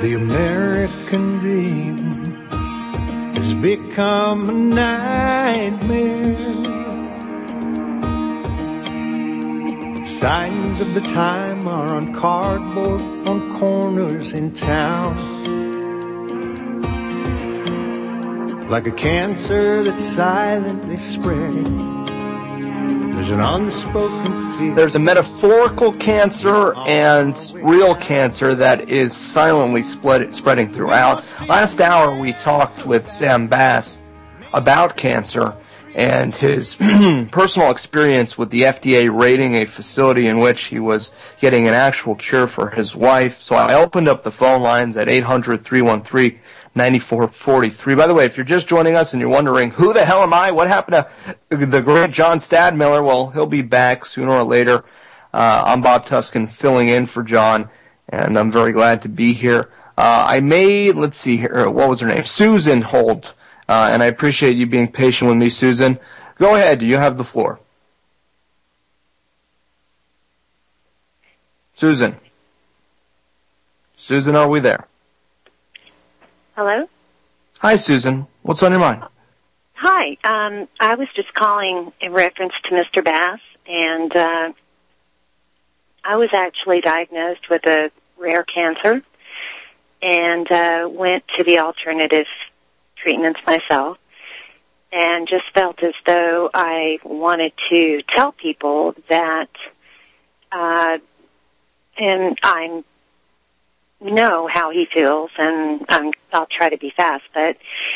The American dream has become a nightmare. Signs of the time are on cardboard on corners in town. Like a cancer that's silently spreading. There's an unspoken fear. There's a metaphorical cancer and real cancer that is silently spreading throughout. Last hour we talked with Sam Bass about cancer and his personal experience with the FDA raiding a facility in which he was getting an actual cure for his wife. So I opened up the phone lines at 800-313-9443. By the way, if you're just joining us and you're wondering, who the hell am I? What happened to the great John Stadmiller? Well, he'll be back sooner or later. I'm Bob Tuskin filling in for John, and I'm very glad to be here. Let's see here, what was her name? Susan Holt. And I appreciate you being patient with me, Susan. Go ahead. You have the floor. Susan. Susan, are we there? Hello? Hi, Susan. What's on your mind? Hi. I was just calling in reference to Mr. Bass, and I was actually diagnosed with a rare cancer and went to the alternative treatments myself and just felt as though I wanted to tell people that, and I know how he feels, and I'll try to be fast, but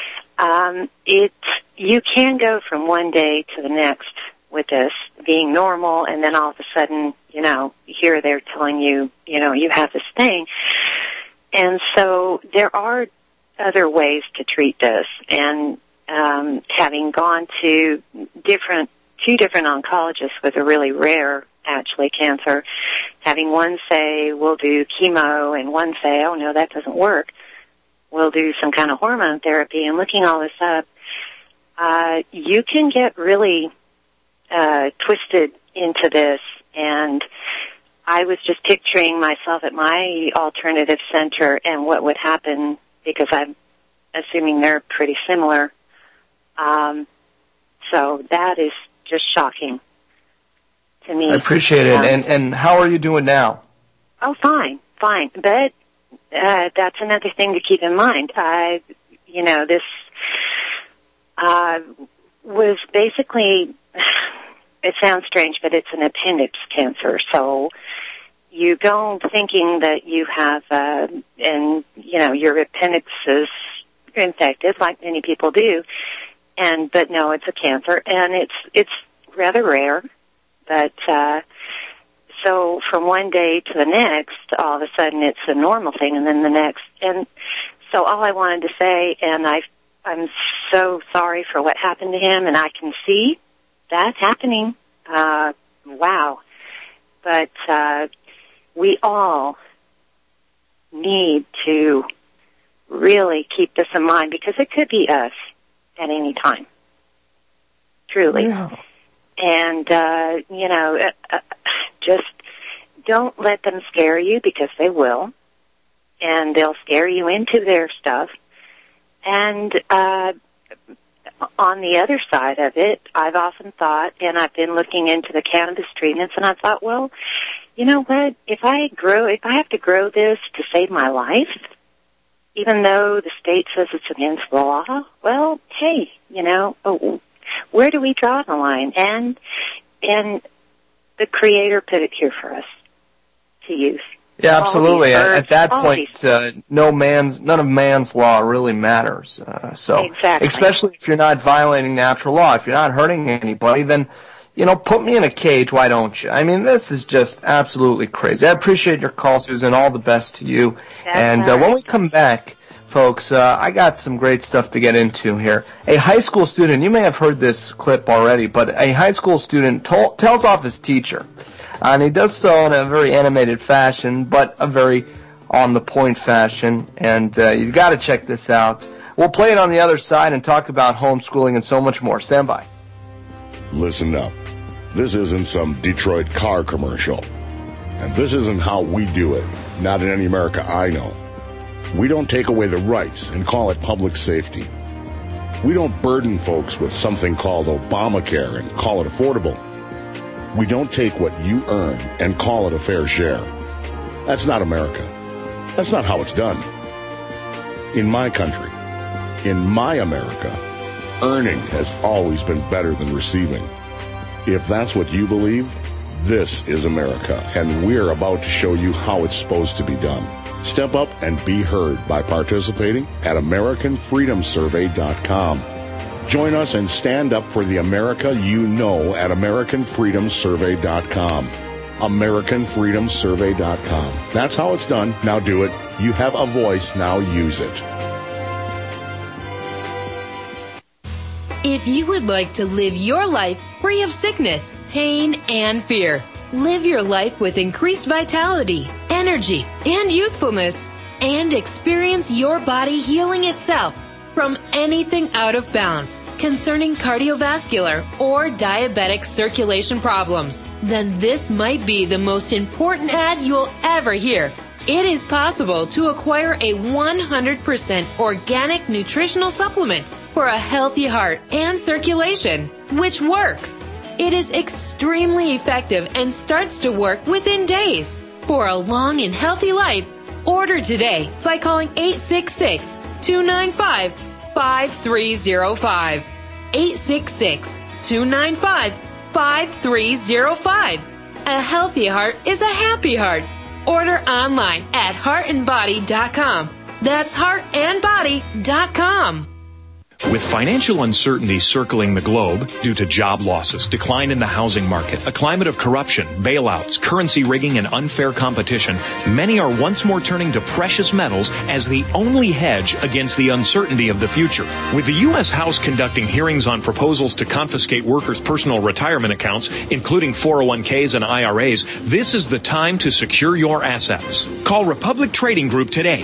you can go from one day to the next with this being normal, and then all of a sudden, here they're telling you, you have this thing. And so there are other ways to treat this, and having gone to two different oncologists with a really rare, actually, cancer, having one say, we'll do chemo, and one say, oh, no, that doesn't work. We'll do some kind of hormone therapy, and looking all this up, you can get really twisted into this, and I was just picturing myself at my alternative center and what would happen, because I'm assuming they're pretty similar. So that is just shocking to me. I appreciate it. And how are you doing now? Oh, fine. But that's another thing to keep in mind. This was basically, it sounds strange, but it's an appendix cancer. So you go thinking that you have, your appendix is infected, like many people do, but no, it's a cancer, and it's rather rare. But so from one day to the next, all of a sudden it's a normal thing, and then the next, and so all I wanted to say, and I'm so sorry for what happened to him, and I can see that happening. Wow, but we all need to really keep this in mind, because it could be us at any time, truly. Yeah. And, just don't let them scare you, because they will, and they'll scare you into their stuff. And on the other side of it, I've often thought, and I've been looking into the cannabis treatments, and I thought, well, you know what, if I have to grow this to save my life, even though the state says it's against the law, well, hey, where do we draw the line? And the Creator put it here for us to use. Yeah, absolutely. At that point, none of man's law really matters. Exactly. Especially if you're not violating natural law, if you're not hurting anybody, then, put me in a cage, why don't you? I mean, this is just absolutely crazy. I appreciate your call, Susan. All the best to you. When we come back, folks, I got some great stuff to get into here. A high school student, you may have heard this clip already, but a high school student tells off his teacher. And he does so in a very animated fashion, but a very on-the-point fashion. And you've got to check this out. We'll play it on the other side and talk about homeschooling and so much more. Stand by. Listen up. This isn't some Detroit car commercial. And this isn't how we do it. Not in any America I know. We don't take away the rights and call it public safety. We don't burden folks with something called Obamacare and call it affordable. We don't take what you earn and call it a fair share. That's not America. That's not how it's done. In my country, in my America, earning has always been better than receiving. If that's what you believe, this is America, and we're about to show you how it's supposed to be done. Step up and be heard by participating at AmericanFreedomSurvey.com. Join us and stand up for the America you know at AmericanFreedomSurvey.com. AmericanFreedomSurvey.com. That's how it's done. Now do it. You have a voice. Now use it. If you would like to live your life free of sickness, pain, and fear, live your life with increased vitality, energy, and youthfulness, and experience your body healing itself from anything out of balance concerning cardiovascular or diabetic circulation problems, then this might be the most important ad you'll ever hear. It is possible to acquire a 100% organic nutritional supplement for a healthy heart and circulation, which works. It is extremely effective and starts to work within days. For a long and healthy life, order today by calling 866-295-5305. 866-295-5305. A healthy heart is a happy heart. Order online at heartandbody.com. That's heartandbody.com. With financial uncertainty circling the globe due to job losses, decline in the housing market, a climate of corruption, bailouts, currency rigging, and unfair competition, many are once more turning to precious metals as the only hedge against the uncertainty of the future. With the U.S. House conducting hearings on proposals to confiscate workers' personal retirement accounts, including 401ks and IRAs, this is the time to secure your assets. Call Republic Trading Group today,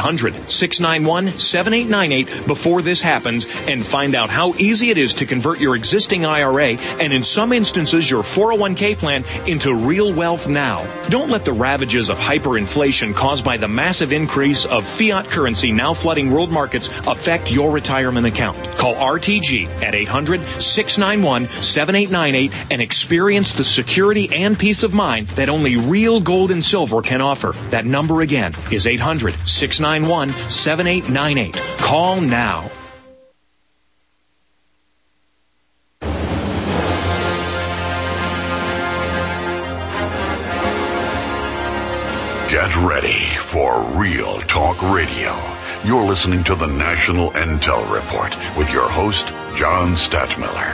800-691-7898 before this happens, and find out how easy it is to convert your existing IRA and in some instances your 401k plan into real wealth now. Don't let the ravages of hyperinflation caused by the massive increase of fiat currency now flooding world markets affect your retirement account. Call RTG at 800-691-7898 and experience the security and peace of mind that only real gold and silver can offer. That number again is 800-691-7898. Call now. Get ready for Real Talk Radio. You're listening to the National Intel Report with your host, John Stadtmiller.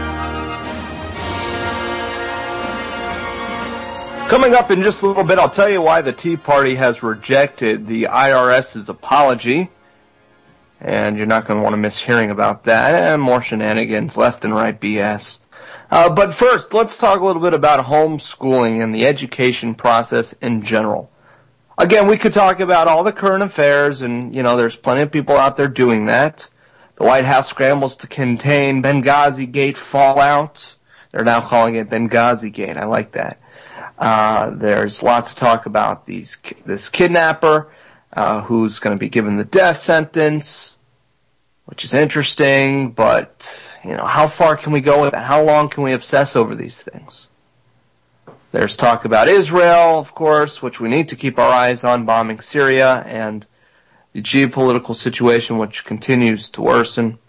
Coming up in just a little bit, I'll tell you why the Tea Party has rejected the IRS's apology. And you're not going to want to miss hearing about that. And more shenanigans, left and right BS. But first, let's talk a little bit about homeschooling and the education process in general. Again, we could talk about all the current affairs, and, you know, there's plenty of people out there doing that. The White House scrambles to contain Benghazi Gate fallout. They're now calling it Benghazi Gate. I like that. There's lots of talk about this kidnapper who's going to be given the death sentence, which is interesting, but, you know, how far can we go with that? How long can we obsess over these things? There's talk about Israel, of course, which we need to keep our eyes on, bombing Syria, and the geopolitical situation, which continues to worsen.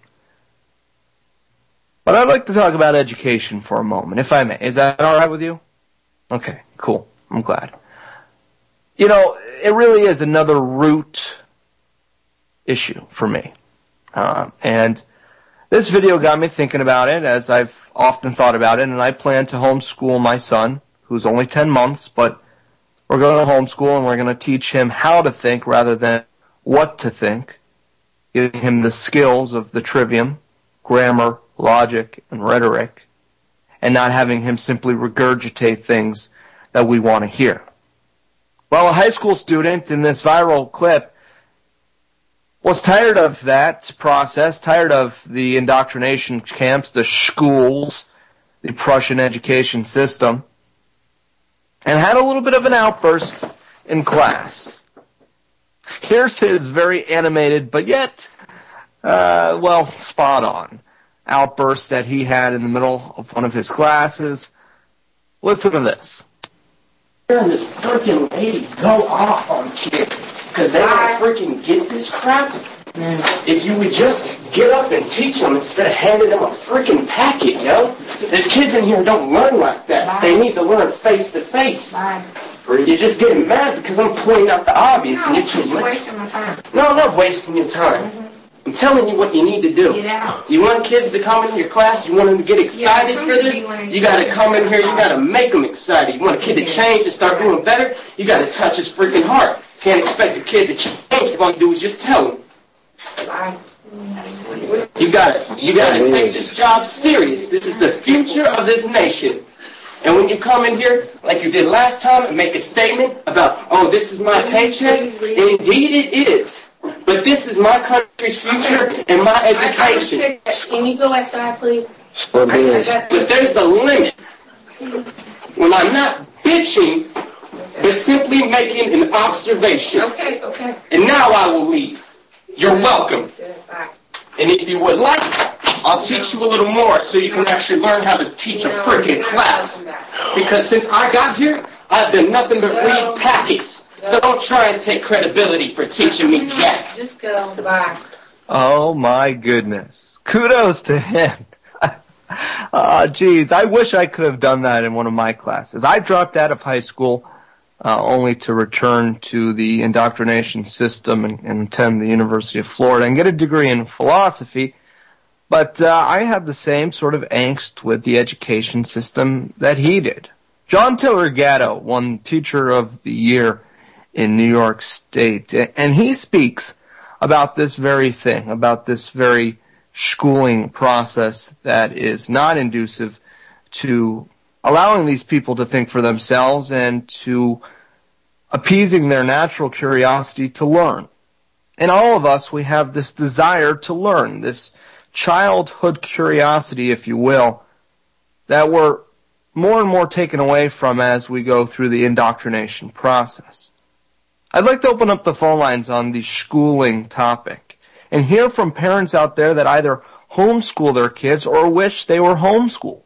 But I'd like to talk about education for a moment, if I may. Is that all right with you? Okay, cool. I'm glad. You know, it really is another root issue for me. And this video got me thinking about it, as I've often thought about it, and I plan to homeschool my son, who's only 10 months, but we're going to homeschool and we're going to teach him how to think rather than what to think, giving him the skills of the trivium, grammar, logic, and rhetoric, and not having him simply regurgitate things that we want to hear. Well, a high school student in this viral clip was tired of that process, tired of the indoctrination camps, the schools, the Prussian education system, and had a little bit of an outburst in class. Here's his very animated, but yet, spot on outburst that he had in the middle of one of his classes. Listen to this. Hearing this freaking lady go off on kids because they don't freaking get this crap. If you would just get up and teach them instead of handing them a freaking packet, yo. There's kids in here who don't learn like that. They need to learn face to face. You're just getting mad because I'm pointing out the obvious and you're too much. Wasting my time. No, I'm not wasting your time. I'm telling you what you need to do. Get out. You want kids to come into your class, you want them to get excited for this, you got to come in here, you got to make them excited. You want a kid to change and start doing better, you got to touch his freaking heart. Can't expect a kid to change if all you do is just tell him. You got to take this job serious. This is the future of this nation. And when you come in here, like you did last time, and make a statement about, oh, this is my paycheck, indeed it is. But this is my country's future and my education. Can you go outside, please? But there's a limit. When I'm not bitching, but simply making an observation. Okay. And now I will leave. You're welcome. And if you would like, I'll teach you a little more so you can actually learn how to teach a freaking class. Because since I got here, I've done nothing but read packets. So don't try and take credibility for teaching me jack. Just go. Bye. Oh, my goodness. Kudos to him. Geez, I wish I could have done that in one of my classes. I dropped out of high school only to return to the indoctrination system and attend the University of Florida and get a degree in philosophy. But I had the same sort of angst with the education system that he did. John Taylor Gatto won Teacher of the Year in New York State, and he speaks about this very thing, about this very schooling process that is not inducive to allowing these people to think for themselves and to appeasing their natural curiosity to learn. And all of us, we have this desire to learn, this childhood curiosity, if you will, that we're more and more taken away from as we go through the indoctrination process. I'd like to open up the phone lines on the schooling topic and hear from parents out there that either homeschool their kids or wish they were homeschooled.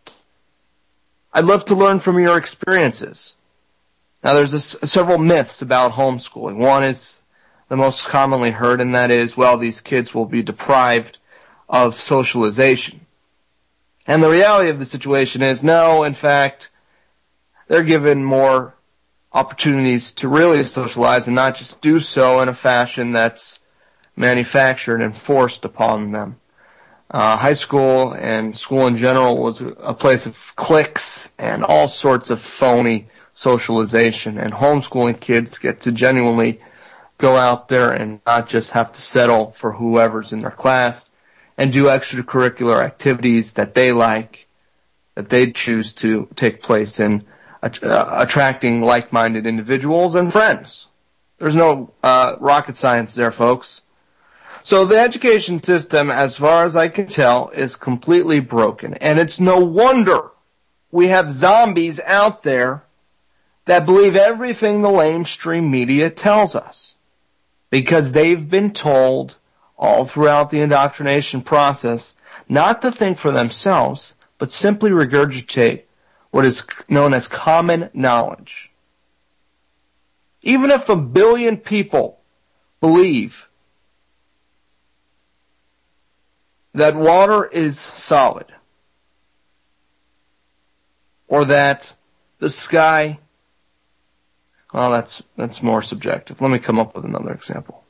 I'd love to learn from your experiences. Now, there's several myths about homeschooling. One is the most commonly heard, and that is, well, these kids will be deprived of socialization. And the reality of the situation is, no, in fact, they're given more opportunities to really socialize and not just do so in a fashion that's manufactured and forced upon them. High school and school in general was a place of cliques and all sorts of phony socialization, and homeschooling kids get to genuinely go out there and not just have to settle for whoever's in their class and do extracurricular activities that they like, that they choose to take place in, attracting like-minded individuals and friends. There's no rocket science there, folks. So the education system, as far as I can tell, is completely broken. And it's no wonder we have zombies out there that believe everything the lamestream media tells us, because they've been told all throughout the indoctrination process not to think for themselves, but simply regurgitate what is known as common knowledge. Even if 1 billion people believe that water is solid, or that the sky, well, that's more subjective. Let me come up with another example.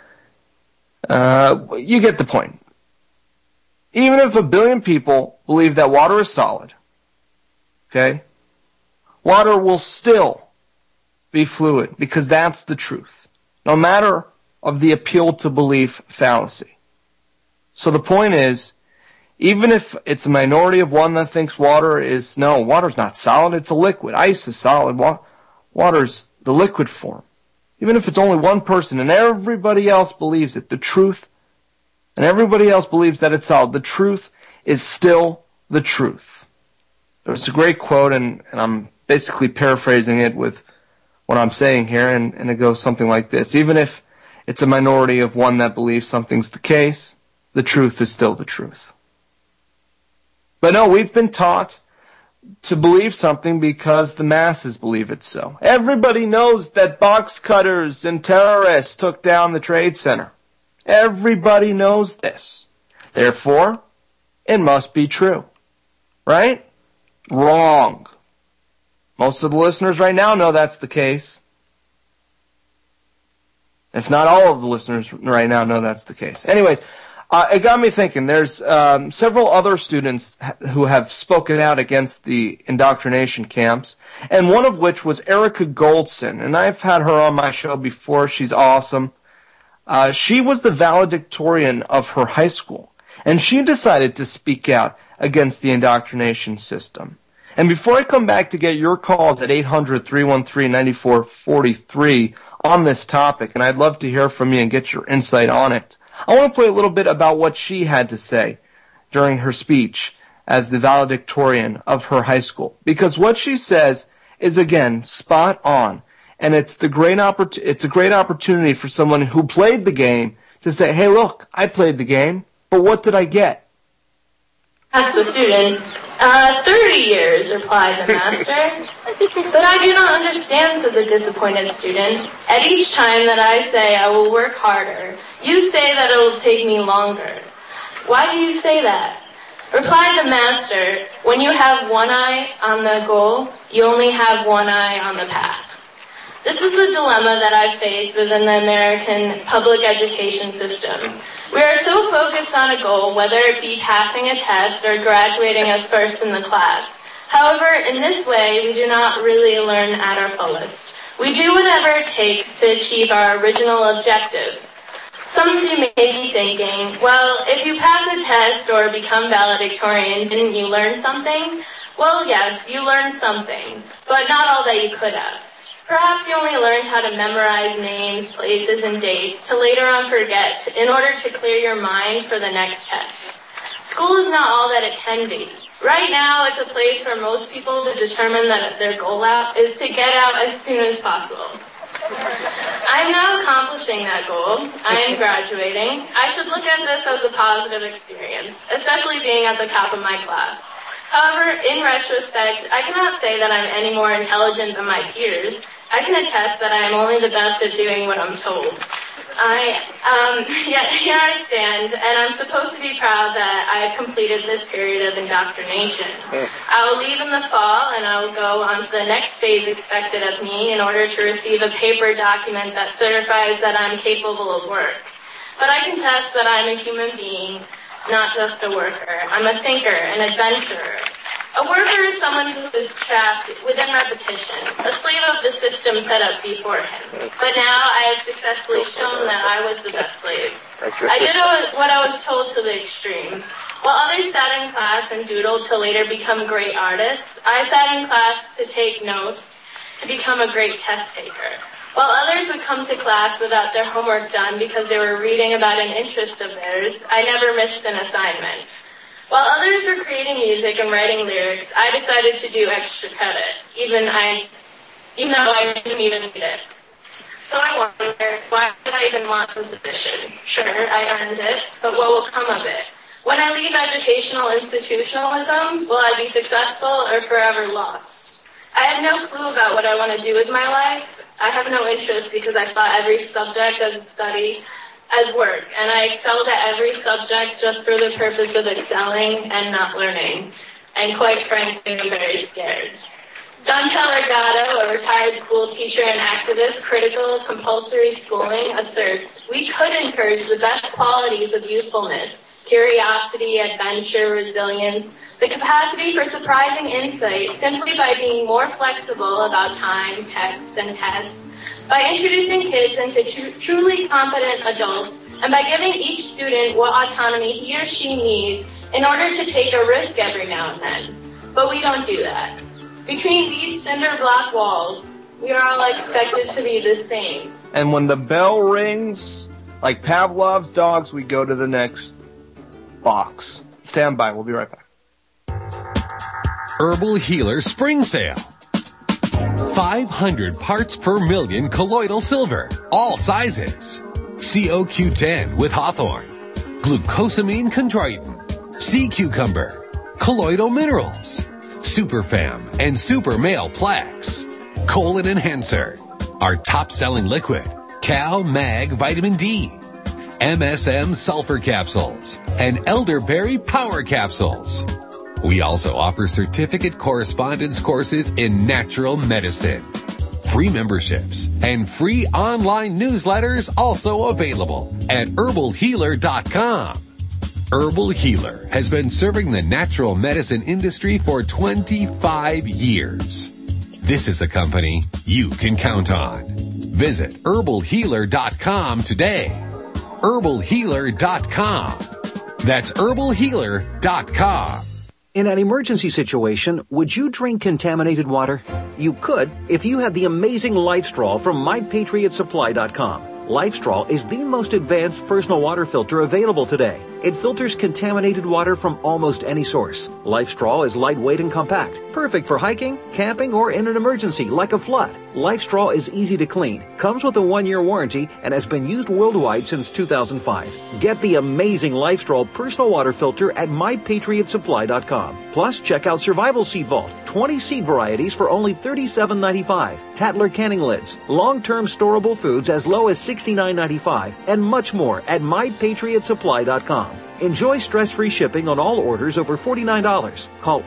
You get the point. Even if 1 billion people believe that water is solid, okay, water will still be fluid, because that's the truth, no matter of the appeal to belief fallacy. So the point is, even if it's a minority of one that thinks water's not solid, it's a liquid. Ice is solid. Water's the liquid form. Even if it's only one person and everybody else believes it, the truth, and everybody else believes that it's solid, the truth is still the truth. There's a great quote, and I'm basically paraphrasing it with what I'm saying here, and it goes something like this. Even if It's a minority of one that believes something's the case. The truth is still the truth. But no, we've been taught to believe something because the masses believe it so. Everybody knows that box cutters and terrorists took down the Trade Center. Everybody knows this. Therefore, it must be true. Right? Wrong. Most of the listeners right now know that's the case. If not all of the listeners right now know that's the case. Anyways, it got me thinking. There's several other students who have spoken out against the indoctrination camps, and one of which was Erica Goldson, and I've had her on my show before. She's awesome. She was the valedictorian of her high school, and she decided to speak out against the indoctrination system. And before I come back to get your calls at 800-313-9443 on this topic, and I'd love to hear from you and get your insight on it, I want to play a little bit about what she had to say during her speech as the valedictorian of her high school. Because what she says is, again, spot on. And it's a great opportunity for someone who played the game to say, hey, look, I played the game, but what did I get? Asked the student, 30 years, replied the master. But I do not understand, said the disappointed student. At each time that I say I will work harder, you say that it will take me longer. Why do you say that? Replied the master, when you have one eye on the goal, you only have one eye on the path. This is the dilemma that I face within the American public education system. We are so focused on a goal, whether it be passing a test or graduating as first in the class. However, in this way, we do not really learn at our fullest. We do whatever it takes to achieve our original objective. Some of you may be thinking, well, if you pass a test or become valedictorian, didn't you learn something? Well, yes, you learned something, but not all that you could have. Perhaps you only learned how to memorize names, places, and dates to later on forget in order to clear your mind for the next test. School is not all that it can be. Right now, it's a place for most people to determine that their goal out is to get out as soon as possible. I am now accomplishing that goal. I am graduating. I should look at this as a positive experience, especially being at the top of my class. However, in retrospect, I cannot say that I'm any more intelligent than my peers. I can attest that I am only the best at doing what I'm told. Yet here I stand, and I'm supposed to be proud that I have completed this period of indoctrination. I will leave in the fall, and I will go on to the next phase expected of me in order to receive a paper document that certifies that I'm capable of work. But I can attest that I'm a human being, not just a worker. I'm a thinker, an adventurer. A worker is someone who is trapped within repetition, a slave of the system set up before him. But now I have successfully shown that I was the best slave. I did what I was told to the extreme. While others sat in class and doodled to later become great artists, I sat in class to take notes to become a great test taker. While others would come to class without their homework done because they were reading about an interest of theirs, I never missed an assignment. While others were creating music and writing lyrics, I decided to do extra credit, even though I didn't even need it. So I wondered, why did I even want this position? Sure, I earned it, but what will come of it? When I leave educational institutionalism, will I be successful or forever lost? I have no clue about what I want to do with my life. I have no interest because I saw every subject as a study as work, and I excelled at every subject just for the purpose of excelling and not learning. And quite frankly, I'm very scared. Chantal Gatto, a retired school teacher and activist critical of compulsory schooling, asserts, we could encourage the best qualities of youthfulness, curiosity, adventure, resilience, the capacity for surprising insight simply by being more flexible about time, texts, and tests, by introducing kids into truly competent adults, and by giving each student what autonomy he or she needs in order to take a risk every now and then. But we don't do that. Between these cinder block walls, we are all expected to be the same. And when the bell rings, like Pavlov's dogs, we go to the next box. Stand by. We'll be right back. Herbal Healer Spring Sale. 500 parts per million colloidal silver, all sizes. COQ10 with Hawthorne, glucosamine chondroitin, sea cucumber, colloidal minerals, Superfam and Super Male Plex, colon enhancer, our top-selling liquid, Cal Mag Vitamin D, MSM Sulfur Capsules, and Elderberry Power Capsules. We also offer certificate correspondence courses in natural medicine. Free memberships and free online newsletters also available at herbalhealer.com. Herbal Healer has been serving the natural medicine industry for 25 years. This is a company you can count on. Visit herbalhealer.com today. herbalhealer.com. That's herbalhealer.com. In an emergency situation, would you drink contaminated water? You could if you had the amazing LifeStraw from MyPatriotSupply.com. LifeStraw is the most advanced personal water filter available today. It filters contaminated water from almost any source. LifeStraw is lightweight and compact, perfect for hiking, camping, or in an emergency like a flood. LifeStraw is easy to clean, comes with a 1-year warranty, and has been used worldwide since 2005. Get the amazing LifeStraw personal water filter at MyPatriotSupply.com. Plus, check out Survival Seed Vault, 20 seed varieties for only $37.95, Tatler canning lids, long-term storable foods as low as $69.95, and much more at MyPatriotSupply.com. Enjoy stress-free shipping on all orders over $49. Call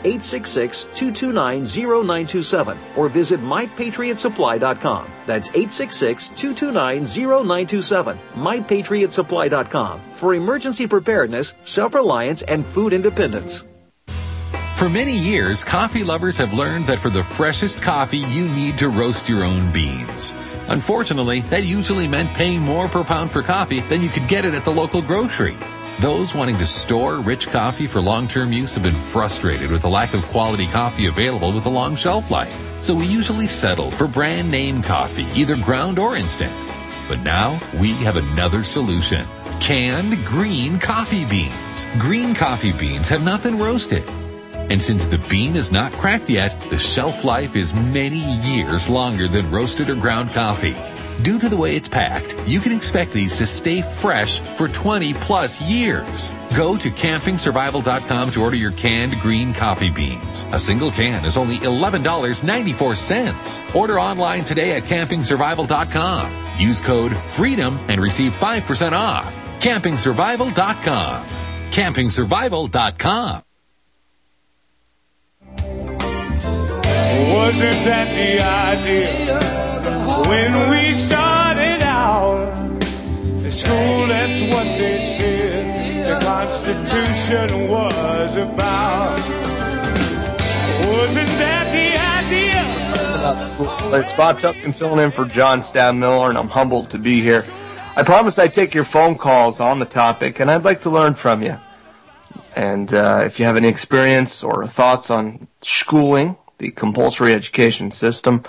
866-229-0927 or visit MyPatriotSupply.com. That's 866-229-0927. MyPatriotSupply.com for emergency preparedness, self-reliance, and food independence. For many years, coffee lovers have learned that for the freshest coffee, you need to roast your own beans. Unfortunately, that usually meant paying more per pound for coffee than you could get it at the local grocery. Those wanting to store rich coffee for long-term use have been frustrated with the lack of quality coffee available with a long shelf life. So we usually settle for brand name coffee, either ground or instant. But now we have another solution. Canned green coffee beans. Green coffee beans have not been roasted. And since the bean is not cracked yet, the shelf life is many years longer than roasted or ground coffee. Due to the way it's packed, you can expect these to stay fresh for 20 plus years. Go to campingsurvival.com to order your canned green coffee beans. A single can is only $11.94. Order online today at campingsurvival.com. Use code FREEDOM and receive 5% off. campingsurvival.com. campingsurvival.com. Wasn't that the idea when we started out? At school, that's what they said the Constitution was about. Wasn't that the idea? It's Bob Tuscan filling in for John Stadtmiller, and I'm humbled to be here. I promise I'd take your phone calls on the topic, and I'd like to learn from you. And if you have any experience or thoughts on schooling, the compulsory education system,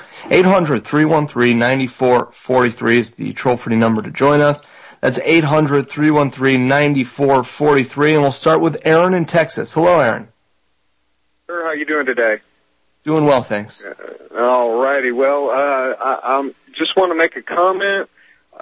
800-313-9443 is the toll-free number to join us. That's 800-313-9443, and we'll start with Aaron in Texas. Hello, Aaron. Sir, how you doing today? Doing well, thanks. All righty. Well, I just want to make a comment.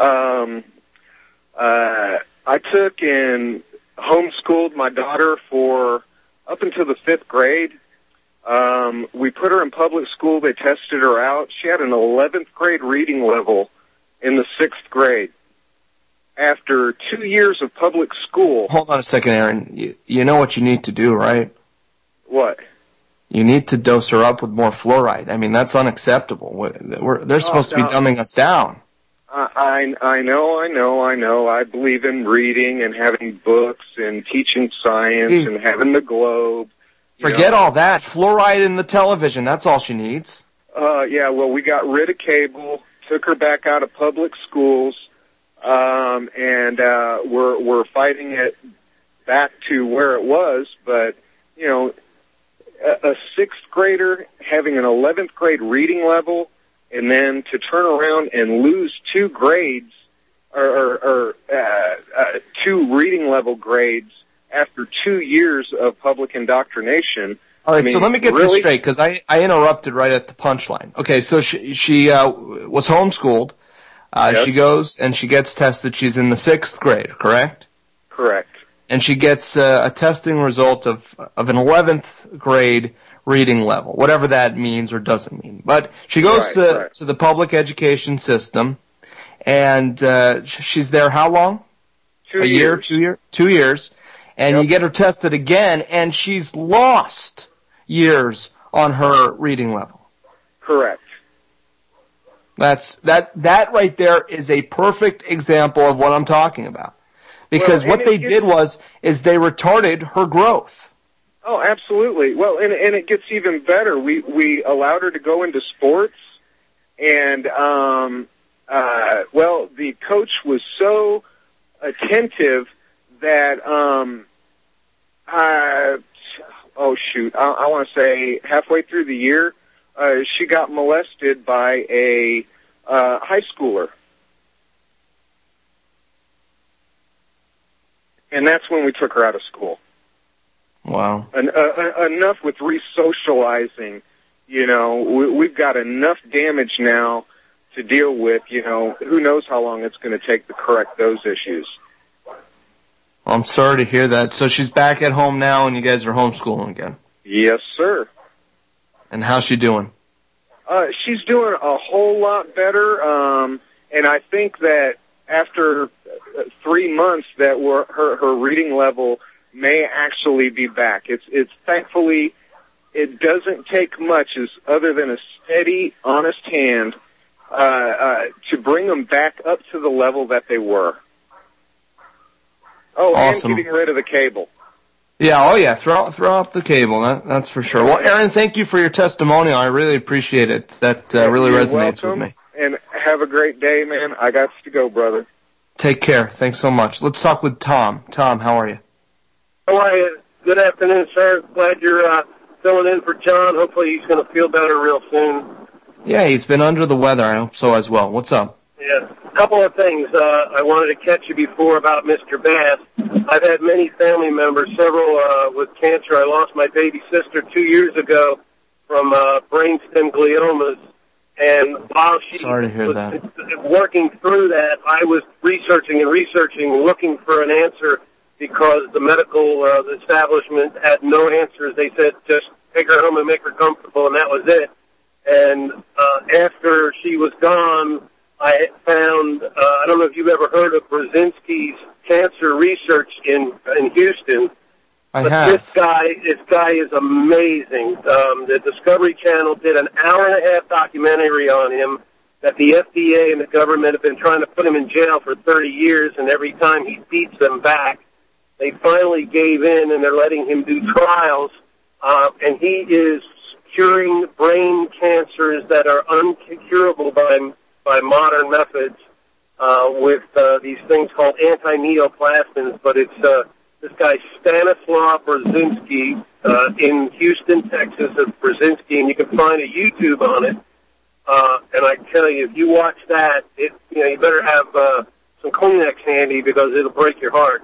I took and homeschooled my daughter for up until the 5th grade. We put her in public school. They tested her out. She had an 11th grade reading level in the 6th grade. After 2 years of public school... Hold on a second, Aaron. You know what you need to do, right? What? You need to dose her up with more fluoride. I mean, that's unacceptable. They're supposed to be dumbing us down. I know. I believe in reading and having books and teaching science and having the globe. Forget all that. Fluoride in the television. That's all she needs. Yeah, well, we got rid of cable, took her back out of public schools, and we're fighting it back to where it was. But, you know, a 6th grader having an 11th grade reading level and then to turn around and lose 2 grades or 2 reading level grades after 2 years of public indoctrination. All right, so let me get this straight, because I interrupted right at the punchline. Okay, so she was homeschooled. Yep. She goes and she gets tested. She's in the 6th grade, correct? Correct. And she gets a testing result of an 11th grade reading level, whatever that means or doesn't mean. But she goes to the public education system, and she's there how long? 2 years. 2 years? 2 years. And you get her tested again, and she's lost years on her reading level. Correct. That right there is a perfect example of what I'm talking about. Because what they did is they retarded her growth. Oh, absolutely. Well, and it gets even better. We allowed her to go into sports, and the coach was so attentive that I want to say halfway through the year, she got molested by a high schooler. And that's when we took her out of school. Wow. Enough with re-socializing. We've got enough damage now to deal with. Who knows how long it's going to take to correct those issues. Well, I'm sorry to hear that. So she's back at home now, and you guys are homeschooling again. Yes, sir. And how's she doing? She's doing a whole lot better, and I think that after 3 months that her reading level may actually be back. It's thankfully, it doesn't take much other than a steady, honest hand to bring them back up to the level that they were. Oh, awesome. And getting rid of the cable. Yeah, throw out the cable, that's for sure. Well, Aaron, thank you for your testimonial. I really appreciate it. That really resonates with me. And have a great day, man. I got to go, brother. Take care. Thanks so much. Let's talk with Tom. Tom, how are you? How are you? Good afternoon, sir. Glad you're filling in for John. Hopefully he's going to feel better real soon. Yeah, he's been under the weather. I hope so as well. What's up? Yeah, a couple of things. I wanted to catch you before about Mr. Bass. I've had many family members, several with cancer. I lost my baby sister 2 years ago from brainstem gliomas. And while she was working through that, I was researching, looking for an answer because the medical establishment had no answers. They said just take her home and make her comfortable, and that was it. And after she was gone, I found, I don't know if you've ever heard of Brzezinski's cancer research in Houston. I have. This guy is amazing. The Discovery Channel did an hour-and-a-half documentary on him that the FDA and the government have been trying to put him in jail for 30 years, and every time he beats them back, they finally gave in, and they're letting him do trials. And he is curing brain cancers that are uncurable by modern methods with these things called anti-neoplasms, but it's this guy Stanislaw Brzezinski in Houston, Texas, of Brzezinski, and you can find a YouTube on it. And I tell you, if you watch that, you better have some Kleenex handy because it'll break your heart.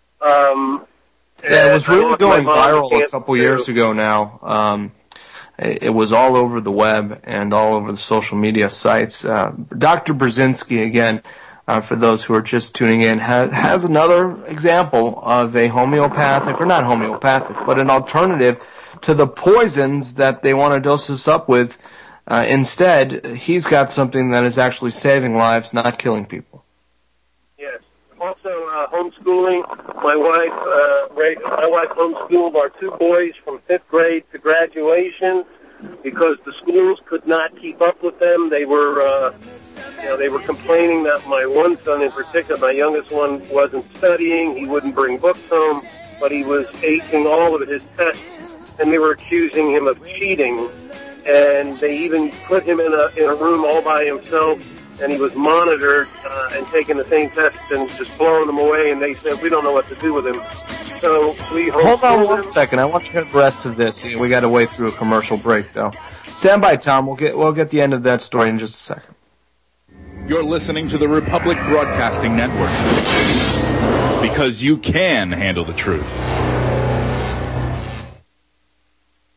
It was really going viral a couple years ago now. It was all over the web and all over the social media sites. Dr. Brzezinski, again, for those who are just tuning in, has another example of a homeopathic, or not homeopathic, but an alternative to the poisons that they want to dose us up with. Instead, he's got something that is actually saving lives, not killing people. Yes. Also, homeschooling. My wife homeschooled our two boys from 5th grade to graduation because the schools could not keep up with them. They were, they were complaining that my one son in particular, my youngest one, wasn't studying. He wouldn't bring books home, but he was acing all of his tests, and they were accusing him of cheating. And they even put him in a room all by himself, and he was monitored and taking the same tests and just blowing them away. And they said, we don't know what to do with him. So we hold on one second. I want to hear the rest of this. We got to wait through a commercial break, though. Stand by, Tom. We'll get the end of that story in just a second. You're listening to the Republic Broadcasting Network because you can handle the truth.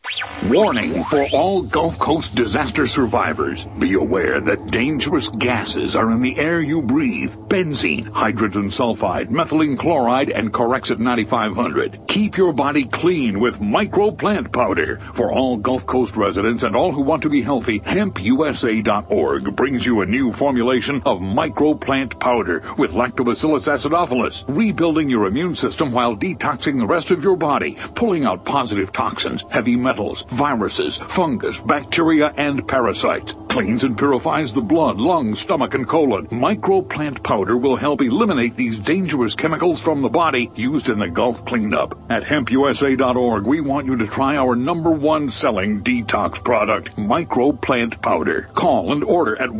Warning for all Gulf Coast disaster survivors. Be aware that dangerous gases are in the air you breathe. Benzene, hydrogen sulfide, methylene chloride, and Corexit 9500. Keep your body clean with Micro Plant Powder. For all Gulf Coast residents and all who want to be healthy, HempUSA.org brings you a new formulation of Micro Plant Powder with Lactobacillus acidophilus, rebuilding your immune system while detoxing the rest of your body, pulling out positive toxins, heavy metals, viruses, fungus, bacteria, and parasites. Cleans and purifies the blood, lungs, stomach, and colon. Micro Plant Powder will help eliminate these dangerous chemicals from the body used in the Gulf cleanup. At HempUSA.org, we want you to try our #1 selling detox product, Micro Plant Powder. Call and order at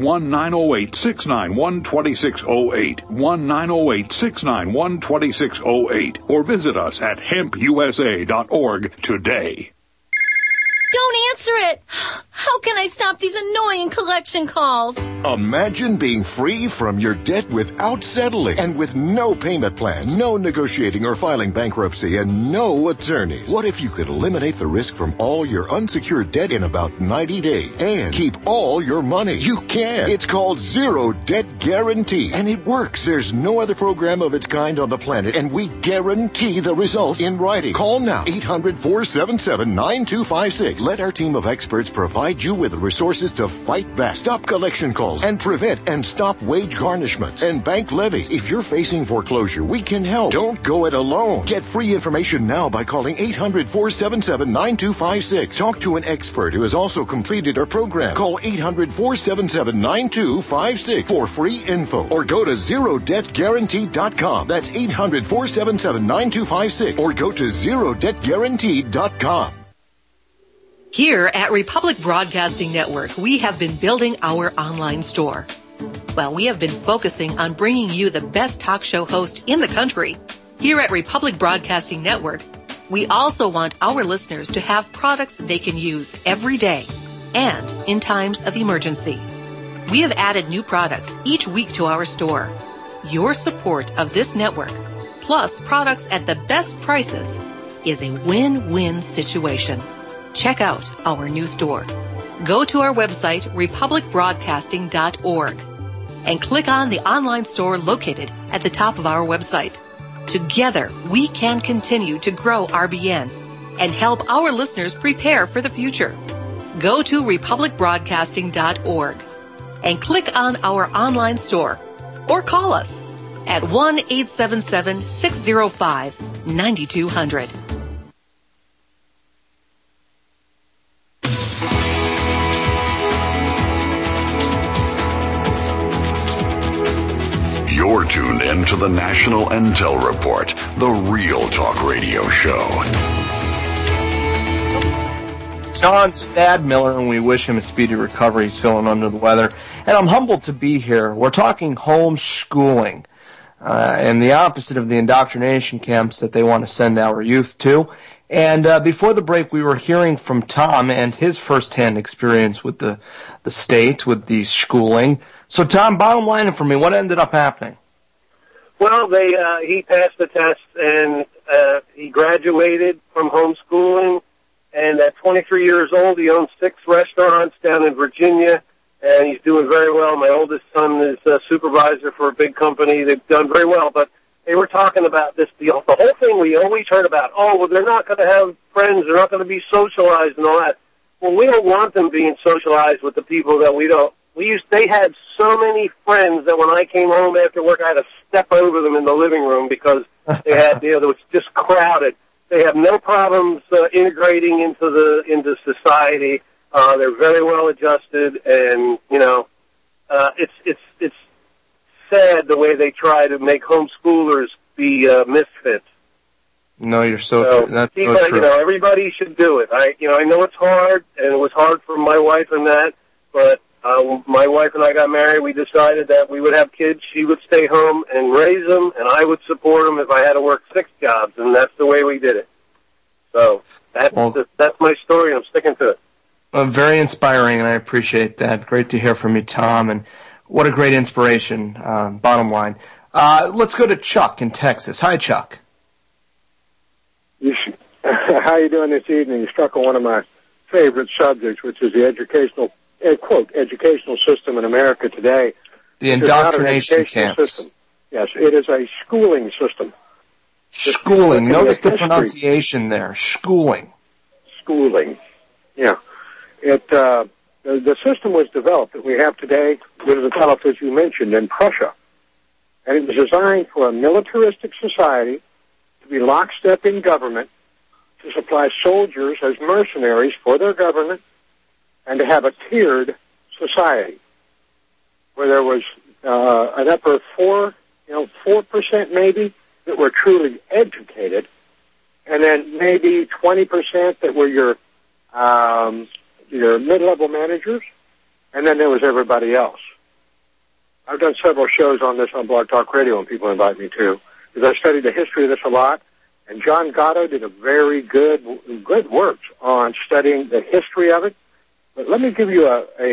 1-908-691-2608, 1-908-691-2608, or visit us at HempUSA.org today. Don't answer it! How can I stop these annoying collection calls? Imagine being free from your debt without settling and with no payment plans, no negotiating or filing bankruptcy, and no attorneys. What if you could eliminate the risk from all your unsecured debt in about 90 days and keep all your money? You can. It's called Zero Debt Guarantee, and it works. There's no other program of its kind on the planet, and we guarantee the results in writing. Call now, 800-477-9256. Let our team of experts provide you with the resources to fight back, stop collection calls, and prevent and stop wage garnishments and bank levies. If you're facing foreclosure, we can help. Don't go it alone. Get free information now by calling 800-477-9256. Talk to an expert who has also completed our program. Call 800-477-9256 for free info, or go to ZeroDebtGuarantee.com. That's 800-477-9256, or go to ZeroDebtGuarantee.com. Here at Republic Broadcasting Network, we have been building our online store. Well, we have been focusing on bringing you the best talk show host in the country. Here at Republic Broadcasting Network, we also want our listeners to have products they can use every day and in times of emergency. We have added new products each week to our store. Your support of this network, plus products at the best prices, is a win-win situation. Check out our new store. Go to our website, republicbroadcasting.org, and click on the online store located at the top of our website. Together, we can continue to grow RBN and help our listeners prepare for the future. Go to republicbroadcasting.org and click on our online store, or call us at 1-877-605-9200. You're tuned in to the National Intel Report, the Real Talk Radio Show. John Stadmiller, and we wish him a speedy recovery. He's feeling under the weather. And I'm humbled to be here. We're talking homeschooling, and the opposite of the indoctrination camps that they want to send our youth to. And before the break, we were hearing from Tom and his firsthand experience with the state, with the schooling. So, Tom, bottom line for me, what ended up happening? Well, he passed the test, and he graduated from homeschooling. And at 23 years old, he owns 6 restaurants down in Virginia, and he's doing very well. My oldest son is a supervisor for a big company. They've done very well, but they were talking about this deal. The whole thing we always heard about, they're not going to have friends, they're not going to be socialized and all that. Well, we don't want them being socialized with the people that we don't. They had so many friends that when I came home after work, I had to step over them in the living room because they had, it was just crowded. They have no problems integrating into society. They're very well adjusted, and it's sad the way they try to make homeschoolers be misfits. No, you're so true. That's so true. Everybody should do it. I know it's hard, and it was hard for my wife and that, but my wife and I got married. We decided that we would have kids. She would stay home and raise them, and I would support them if I had to work 6 jobs, and that's the way we did it. So that's my story, and I'm sticking to it. Very inspiring, and I appreciate that. Great to hear from you, Tom, and what a great inspiration, bottom line. Let's go to Chuck in Texas. Hi, Chuck. How you doing this evening? You struck on one of my favorite subjects, which is the educational, quote, educational system in America today. The indoctrination camps. System. Yes, it is a schooling system. Schooling. Notice the pronunciation there. Schooling. Schooling. Yeah. The system was developed that we have today, was developed, as you mentioned, in Prussia. And it was designed for a militaristic society to be lockstep in government, to supply soldiers as mercenaries for their government, and to have a tiered society where there was an upper 4% maybe that were truly educated, and then maybe 20% that were your mid-level managers, and then there was everybody else. I've done several shows on this on Blog Talk Radio when people invite me to, because I studied the history of this a lot, and John Gatto did a very good work on studying the history of it. But let me give you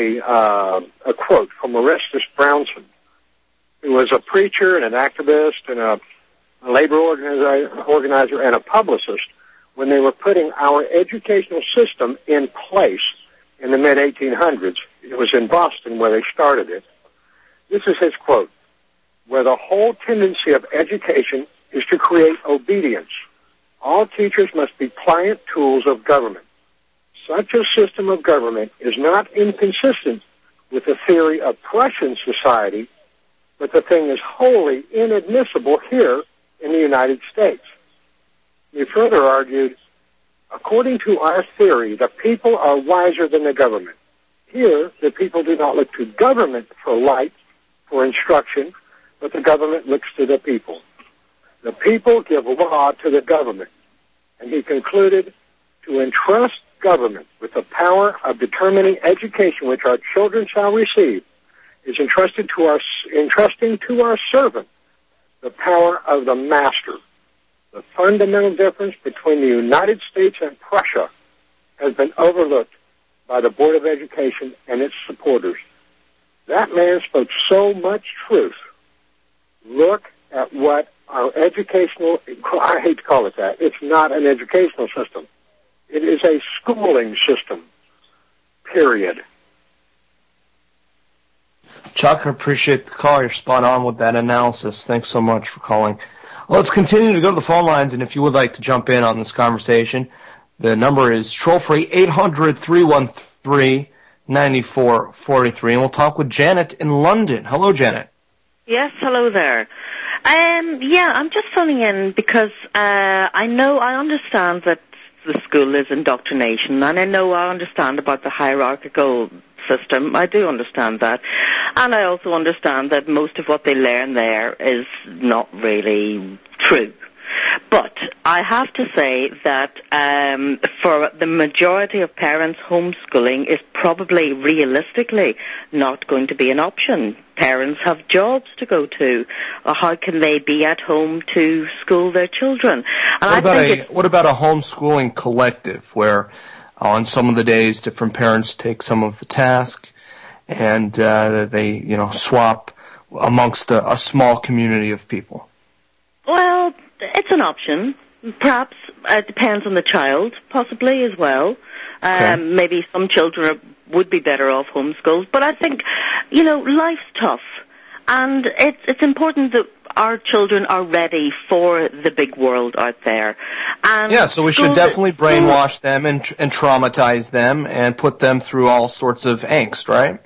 a quote from Orestes Brownson, who was a preacher and an activist and a labor organizer and a publicist when they were putting our educational system in place in the mid-1800s. It was in Boston where they started it. This is his quote, where the whole tendency of education is to create obedience. All teachers must be pliant tools of government. Such a system of government is not inconsistent with the theory of Prussian society, but the thing is wholly inadmissible here in the United States. He further argued, according to our theory, the people are wiser than the government. Here, the people do not look to government for light, for instruction, but the government looks to the people. The people give law to the government. And he concluded, to entrust government with the power of determining education which our children shall receive is entrusting to our servant the power of the master. The fundamental difference between the United States and Prussia has been overlooked by the Board of Education and its supporters. That man spoke so much truth. Look at what our educational, I hate to call it that, it's not an educational system. It is a schooling system, period. Chuck, I appreciate the call. You're spot on with that analysis. Thanks so much for calling. Let's continue to go to the phone lines, and if you would like to jump in on this conversation, the number is toll-free 800-313-9443, and we'll talk with Janet in London. Hello, Janet. Yes, hello there. I'm just phoning in because I understand that the school is indoctrination, and I understand about the hierarchical system. I do understand that. And I also understand that most of what they learn there is not really true. But I have to say that for the majority of parents, homeschooling is probably realistically not going to be an option. Parents have jobs to go to. How can they be at home to school their children? And what about a homeschooling collective where on some of the days different parents take some of the task and they swap amongst a small community of people? Well, it's an option. Perhaps it depends on the child, possibly as well. Okay. Maybe some children would be better off homeschooled. But I think, life's tough. And it's important that our children are ready for the big world out there. And so we should definitely brainwash them and traumatize them and put them through all sorts of angst, right?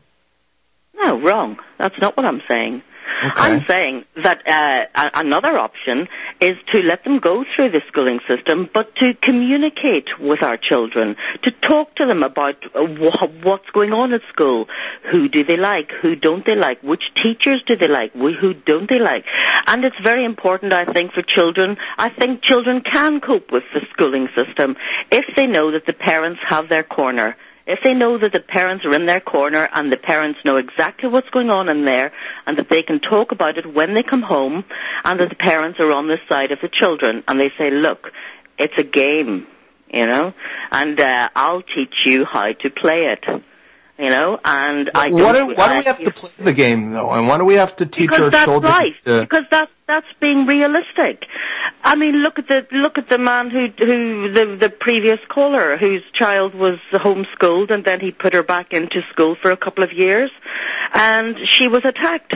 No, wrong. That's not what I'm saying. Okay. I'm saying that another option is to let them go through the schooling system, but to communicate with our children, to talk to them about what's going on at school. Who do they like? Who don't they like? Which teachers do they like? Who don't they like? And it's very important, I think, for children. I think children can cope with the schooling system if they know that the parents have their corner. If they know that the parents are in their corner and the parents know exactly what's going on in there and that they can talk about it when they come home and that the parents are on the side of the children and they say, look, it's a game, and I'll teach you how to play it. And I don't... Why do we have to play the game, though? And why do we have to teach our children? Right. Because that's being realistic. I mean, look at the man who the previous caller, whose child was homeschooled, and then he put her back into school for a couple of years, and she was attacked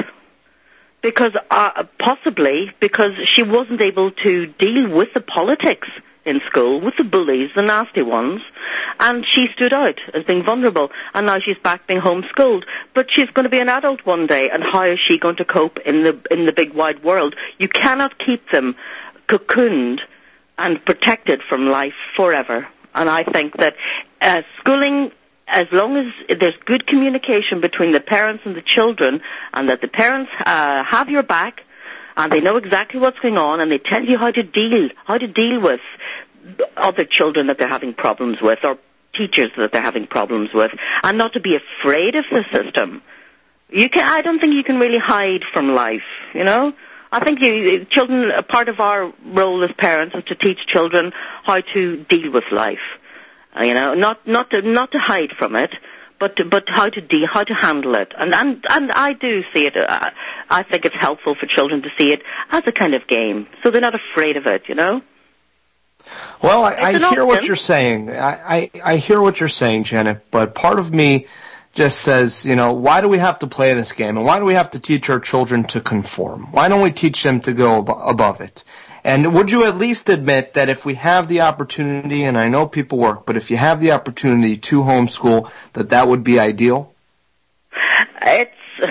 possibly because she wasn't able to deal with the politics in school, with the bullies, the nasty ones, and she stood out as being vulnerable, and now she's back being homeschooled. But she's going to be an adult one day, and how is she going to cope in the big wide world? You cannot keep them cocooned and protected from life forever. And I think that schooling, as long as there's good communication between the parents and the children, and that the parents have your back, and they know exactly what's going on, and they tell you how to deal with other children that they're having problems with, or teachers that they're having problems with, and not to be afraid of the system. I don't think you can really hide from life, I think children, a part of our role as parents is to teach children how to deal with life, not to hide from it, but how to handle it. And I do see it. I think it's helpful for children to see it as a kind of game, so they're not afraid of it, Well, I hear what you're saying. I hear what you're saying, Janet, but part of me just says, why do we have to play this game? And why do we have to teach our children to conform? Why don't we teach them to go above it? And would you at least admit that if we have the opportunity, and I know people work, but if you have the opportunity to homeschool, that would be ideal? That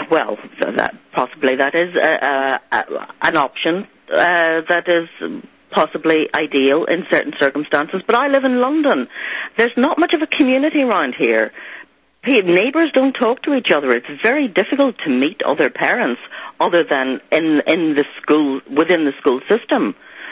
is an option that is possibly ideal in certain circumstances. But I live in London. There's not much of a community around here. Neighbours don't talk to each other. It's very difficult to meet other parents other than in the school, within the school system.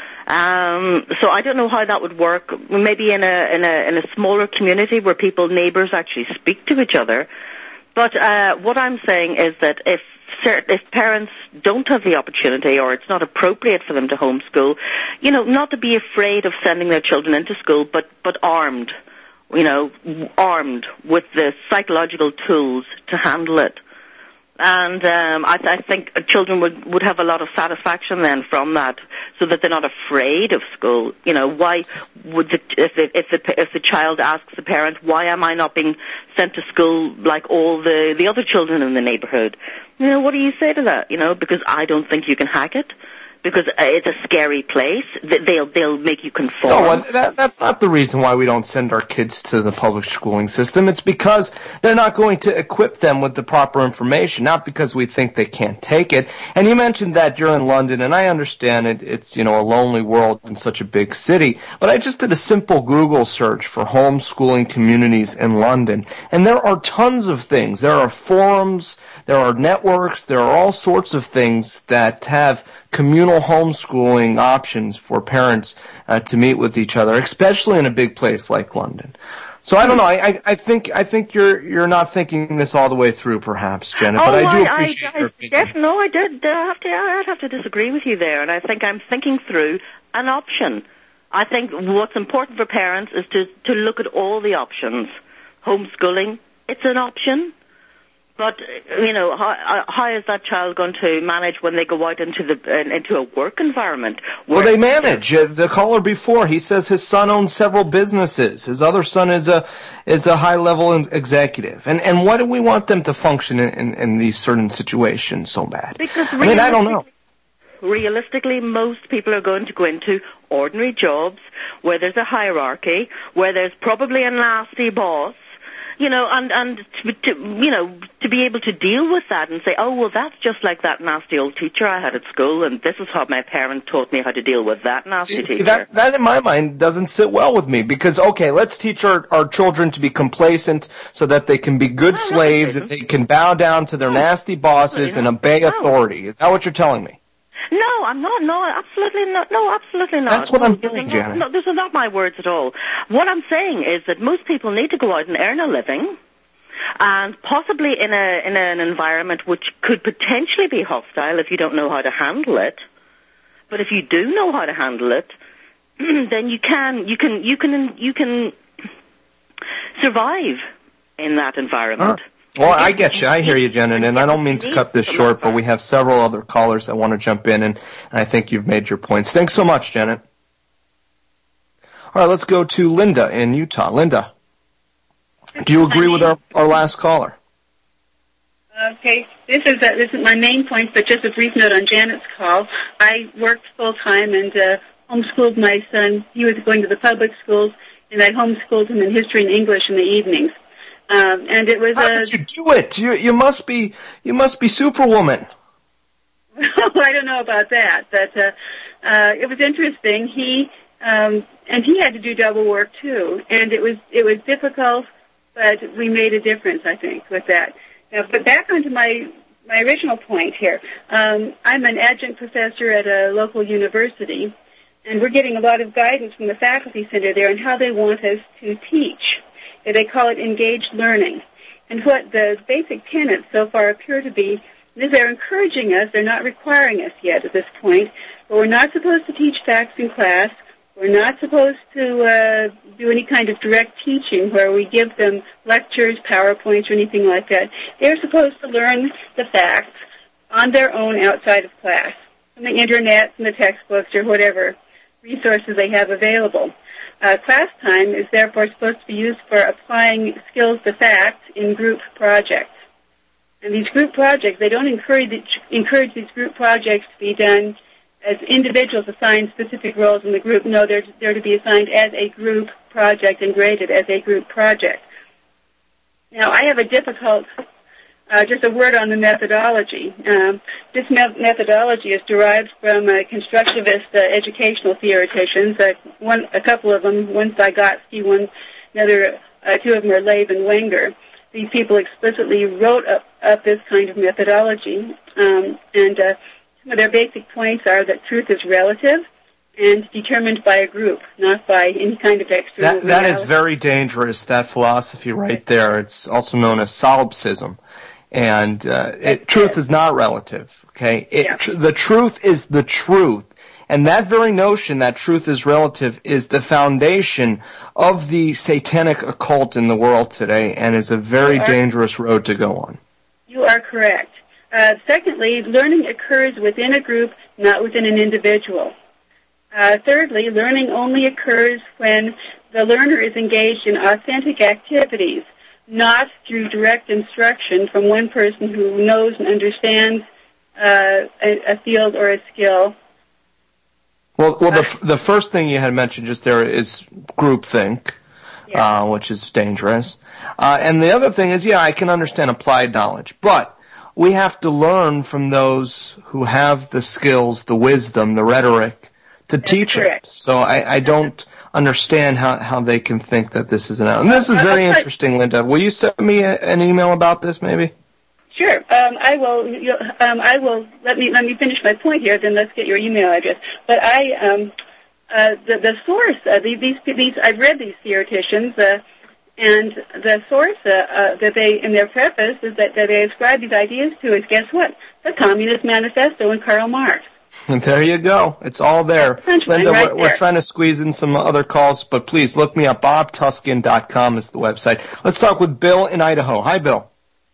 So I don't know how that would work. Maybe in a smaller community where neighbours actually speak to each other. But what I'm saying is that if parents don't have the opportunity, or it's not appropriate for them to homeschool, not to be afraid of sending their children into school, but armed, armed with the psychological tools to handle it. And I think children would have a lot of satisfaction then from that, so that they're not afraid of school. Why would if the child asks the parent, why am I not being sent to school like all the other children in the neighborhood? What do you say to that? Because I don't think you can hack it. Because it's a scary place. They'll make you conform. No, that's not the reason why we don't send our kids to the public schooling system. It's because they're not going to equip them with the proper information, not because we think they can't take it. And you mentioned that you're in London, and I understand it's a lonely world in such a big city. But I just did a simple Google search for homeschooling communities in London, and there are tons of things. There are forums, there are networks, there are all sorts of things that have communal homeschooling options for parents to meet with each other, especially in a big place like London. So I don't know. I think you're not thinking this all the way through, perhaps, Janet. But I do appreciate your opinion. Yes, no, I did. I'd have to disagree with you there, and I think I'm thinking through an option. I think what's important for parents is to look at all the options. Homeschooling, it's an option. But, how is that child going to manage when they go out into a work environment? Well, they manage. The caller before, he says his son owns several businesses. His other son is a high-level executive. And why do we want them to function in these certain situations so bad? Because I don't know. Realistically, most people are going to go into ordinary jobs where there's a hierarchy, where there's probably a nasty boss, to be able to deal with that and say, oh, well, that's just like that nasty old teacher I had at school, and this is how my parent taught me how to deal with that nasty teacher. That in my mind doesn't sit well with me, because, okay, let's teach our children to be complacent so that they can be good slaves, that they can bow down to their nasty bosses and obey authority. Is that what you're telling me? No, I'm not. No, absolutely not. No, absolutely not. That's what I'm doing, Janet. No, those are not my words at all. What I'm saying is that most people need to go out and earn a living, and possibly in an environment which could potentially be hostile if you don't know how to handle it. But if you do know how to handle it, then you can survive in that environment. Well, I get you. I hear you, Janet, and I don't mean to cut this short, but we have several other callers that want to jump in, and I think you've made your points. Thanks so much, Janet. All right, let's go to Linda in Utah. Linda, do you agree with our last caller? Okay, this is my main point, but just a brief note on Janet's call. I worked full-time and homeschooled my son. He was going to the public schools, and I homeschooled him in history and English in the evenings. And it was. How did you do it? You must be Superwoman. I don't know about that, but it was interesting. He had to do double work too, and it was difficult, but we made a difference, I think, with that. Now, but back onto my original point here. I'm an adjunct professor at a local university, and we're getting a lot of guidance from the faculty center there on how they want us to teach. They call it engaged learning. And what the basic tenets so far appear to be is they're encouraging us, they're not requiring us yet at this point, but we're not supposed to teach facts in class. We're not supposed to do any kind of direct teaching where we give them lectures, PowerPoints, or anything like that. They're supposed to learn the facts on their own outside of class, from the internet, from the textbooks, or whatever resources they have available. Class time is therefore supposed to be used for applying skills to facts in group projects. And these group projects, they don't encourage these group projects to be done as individuals assigned specific roles in the group. No, they're to be assigned as a group project and graded as a group project. Now, I have a difficult, just a word on the methodology. This methodology is derived from constructivist educational theoreticians. A couple of them, one Vygotsky, two of them are Leib and Wenger. These people explicitly wrote up this kind of methodology, and some of their basic points are that truth is relative and determined by a group, not by any kind of external reality. That is very dangerous, that philosophy right there. It's also known as solipsism. And truth is not relative, okay? The truth is the truth. And that very notion that truth is relative is the foundation of the satanic occult in the world today and is a very dangerous road to go on. You are correct. Secondly, learning occurs within a group, not within an individual. Thirdly, learning only occurs when the learner is engaged in authentic activities, not through direct instruction from one person who knows and understands a field or a skill. Well, the first thing you had mentioned just there is groupthink, which is dangerous. And the other thing is, I can understand applied knowledge, but we have to learn from those who have the skills, the wisdom, the rhetoric to teach it. So I don't understand how they can think that this is and this is very interesting, Linda. Will you send me an email about this, maybe? Sure. I will. I will. Let me finish my point here. Then let's get your email address. But the source. These I've read these theoreticians, and the source that they in their preface is that they ascribe these ideas to is, guess what? The Communist Manifesto and Karl Marx. And there you go. It's all there. Linda, we're trying to squeeze in some other calls, but please look me up. BobTuskin.com is the website. Let's talk with Bill in Idaho. Hi, Bill.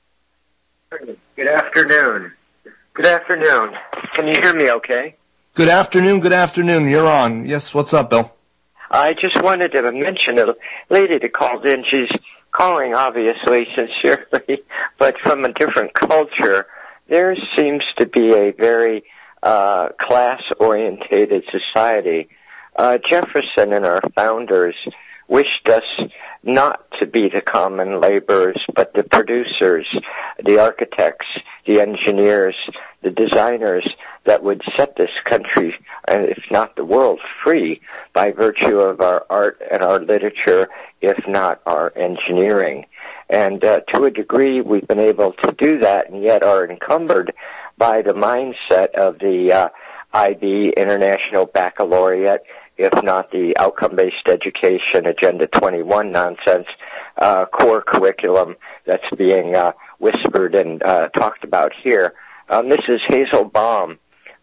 Good afternoon. Good afternoon. Can you hear me okay? Good afternoon. Good afternoon. You're on. Yes, what's up, Bill? I just wanted to mention a lady that called in. She's calling, obviously, sincerely, but from a different culture. There seems to be a very class-orientated society. Jefferson and our founders wished us not to be the common laborers, but the producers, the architects, the engineers, the designers that would set this country, if not the world, free by virtue of our art and our literature, if not our engineering. And to a degree, we've been able to do that, and yet are encumbered by the mindset of the IB, International Baccalaureate, if not the outcome-based education, Agenda 21 nonsense, core curriculum that's being whispered and talked about here. Mrs. Hazel Baum,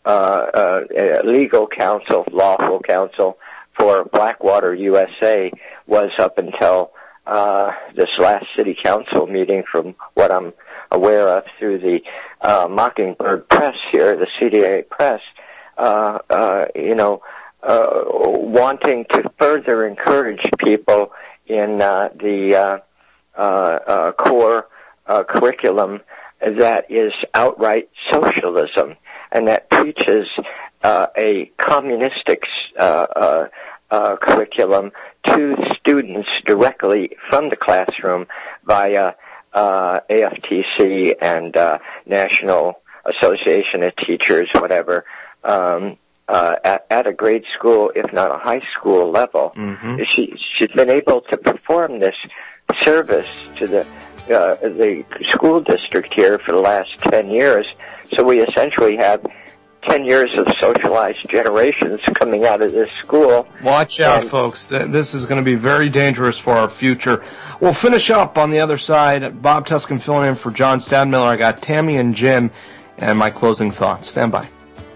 legal counsel, lawful counsel for Blackwater USA, was up until this last city council meeting, from what I'm aware of through the Mockingbird Press here, the CDA Press, wanting to further encourage people in the core curriculum that is outright socialism and that teaches a communistic curriculum to students directly from the classroom via AFTC and National Association of Teachers, whatever, at a grade school, if not a high school level. Mm-hmm. She's been able to perform this service to the school district here for the last 10 years. So we essentially have 10 years of socialized generations coming out of this school. Watch out, folks. This is going to be very dangerous for our future. We'll finish up on the other side. Bob Tuscan filling in for John Stadtmiller. I got Tammy and Jim and my closing thoughts. Stand by.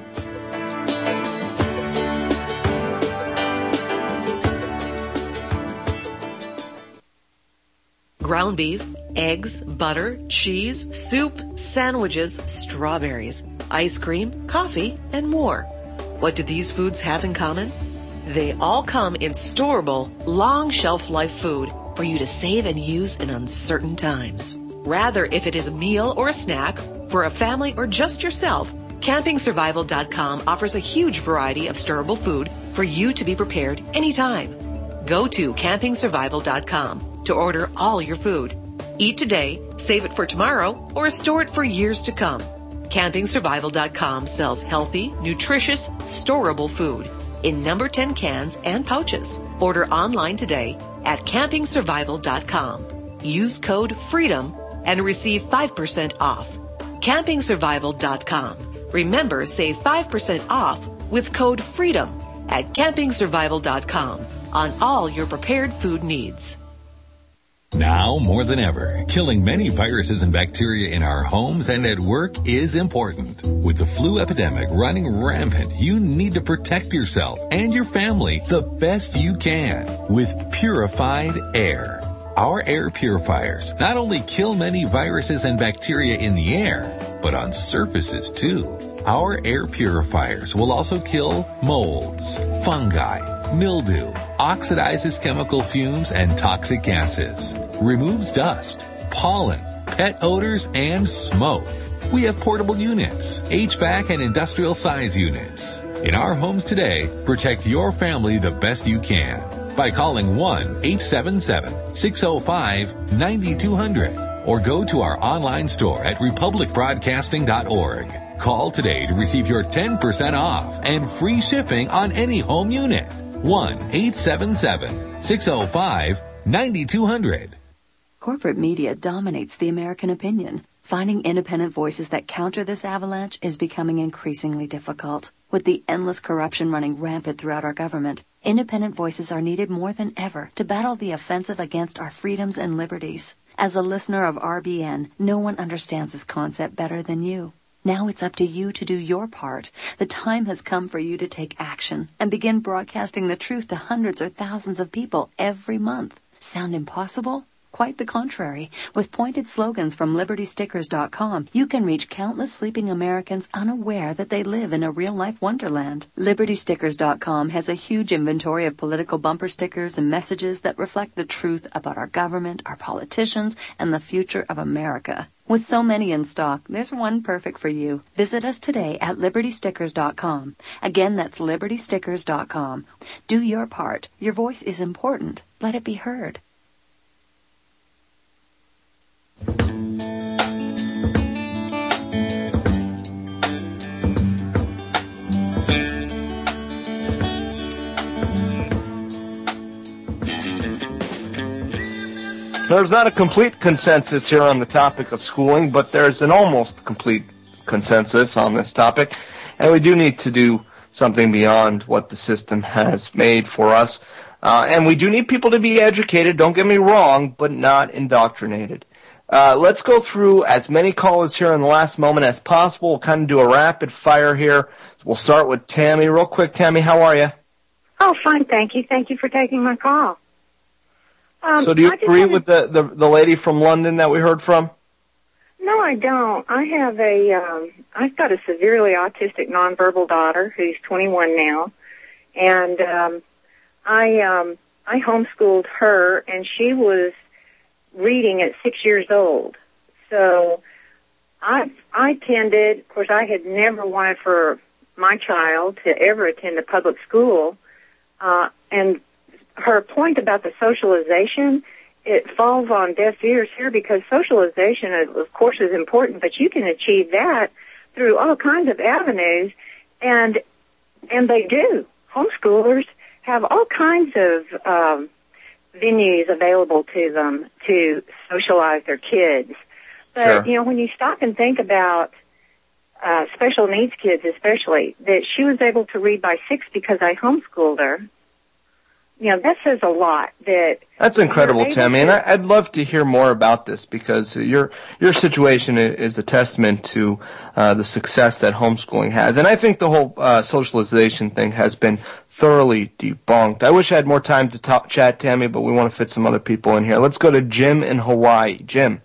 Ground beef, eggs, butter, cheese, soup, sandwiches, strawberries, ice cream, coffee, and more. What do these foods have in common? They all come in storable, long shelf life food for you to save and use in uncertain times. Rather, if it is a meal or a snack, for a family or just yourself, CampingSurvival.com offers a huge variety of storable food for you to be prepared anytime. Go to CampingSurvival.com to order all your food. Eat today, save it for tomorrow, or store it for years to come. CampingSurvival.com sells healthy, nutritious, storable food in number 10 cans and pouches. Order online today at CampingSurvival.com. Use code FREEDOM and receive 5% off. CampingSurvival.com. Remember, save 5% off with code FREEDOM at CampingSurvival.com on all your prepared food needs. Now, more than ever, killing many viruses and bacteria in our homes and at work is important. With the flu epidemic running rampant, you need to protect yourself and your family the best you can with purified air. Our air purifiers not only kill many viruses and bacteria in the air, but on surfaces too. Our air purifiers will also kill molds, fungi, mildew, oxidizes chemical fumes and toxic gases, removes dust, pollen, pet odors, and smoke. We have portable units, HVAC and industrial size units. In our homes today, protect your family the best you can by calling 1-877-605-9200 or go to our online store at republicbroadcasting.org. Call today to receive your 10% off and free shipping on any home unit. 1-877-605-9200. Corporate media dominates the American opinion. Finding independent voices that counter this avalanche is becoming increasingly difficult. With the endless corruption running rampant throughout our government, independent voices are needed more than ever to battle the offensive against our freedoms and liberties. As a listener of RBN, no one understands this concept better than you. Now it's up to you to do your part. The time has come for you to take action and begin broadcasting the truth to hundreds or thousands of people every month. Sound impossible? Quite the contrary. With pointed slogans from LibertyStickers.com, you can reach countless sleeping Americans unaware that they live in a real-life wonderland. LibertyStickers.com has a huge inventory of political bumper stickers and messages that reflect the truth about our government, our politicians, and the future of America. With so many in stock, there's one perfect for you. Visit us today at LibertyStickers.com. Again, that's LibertyStickers.com. Do your part. Your voice is important. Let it be heard. There's not a complete consensus here on the topic of schooling, but there's an almost complete consensus on this topic, and we do need to do something beyond what the system has made for us. And we do need people to be educated, don't get me wrong, but not indoctrinated. Let's go through as many callers here in the last moment as possible. We'll kind of do a rapid fire here. We'll start with Tammy. Real quick, Tammy, how are you? Oh, fine, thank you. Thank you for taking my call. So do you agree with the lady from London that we heard from? No, I don't. I have I've got a severely autistic nonverbal daughter who's 21 now, and I homeschooled her, and she was reading at 6 years old. So I tended, of course, I had never wanted for my child to ever attend a public school, and her point about the socialization, it falls on deaf ears here because socialization, of course, is important, but you can achieve that through all kinds of avenues, and they do. Homeschoolers have all kinds of venues available to them to socialize their kids. But, Sure. When you stop and think about special needs kids especially, that she was able to read by 6 because I homeschooled her, that says a lot. That's incredible, Tammy, and I'd love to hear more about this because your situation is a testament to the success that homeschooling has. And I think the whole socialization thing has been thoroughly debunked. I wish I had more time to chat, Tammy, but we want to fit some other people in here. Let's go to Jim in Hawaii. Jim.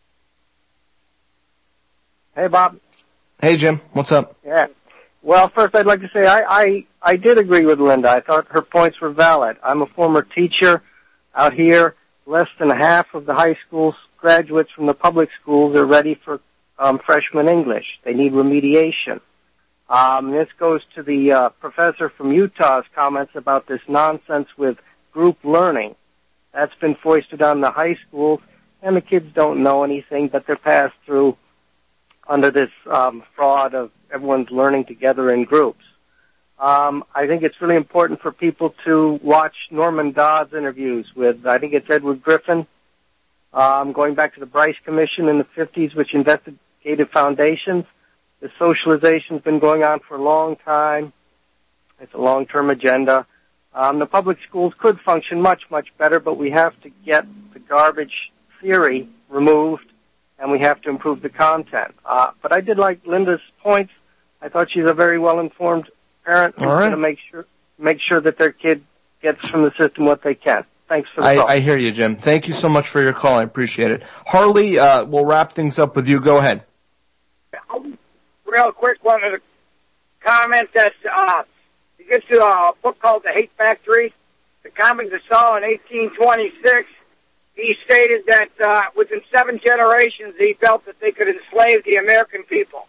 Hey, Bob. Hey, Jim. What's up? Yeah. Well, first I'd like to say I did agree with Linda. I thought her points were valid. I'm a former teacher out here. Less than half of the high school graduates from the public schools are ready for freshman English. They need remediation. This goes to the professor from Utah's comments about this nonsense with group learning. That's been foisted on the high schools, and the kids don't know anything, but they're passed through under this fraud of everyone's learning together in groups. I think it's really important for people to watch Norman Dodd's interviews with, I think it's Edward Griffin, going back to the Bryce Commission in the 50s, which investigated foundations. The socialization's been going on for a long time. It's a long-term agenda. The public schools could function much, much better, but we have to get the garbage theory removed, and we have to improve the content. But I did like Linda's points. I thought she's a very well-informed parent who's going to make sure that their kid gets from the system what they can. Thanks for the call. I hear you, Jim. Thank you so much for your call. I appreciate it. Harley, we'll wrap things up with you. Go ahead. Real quick, wanted to comment that you get to a book called The Hate Factory, the comic that saw in 1826. He stated that within 7 generations, he felt that they could enslave the American people.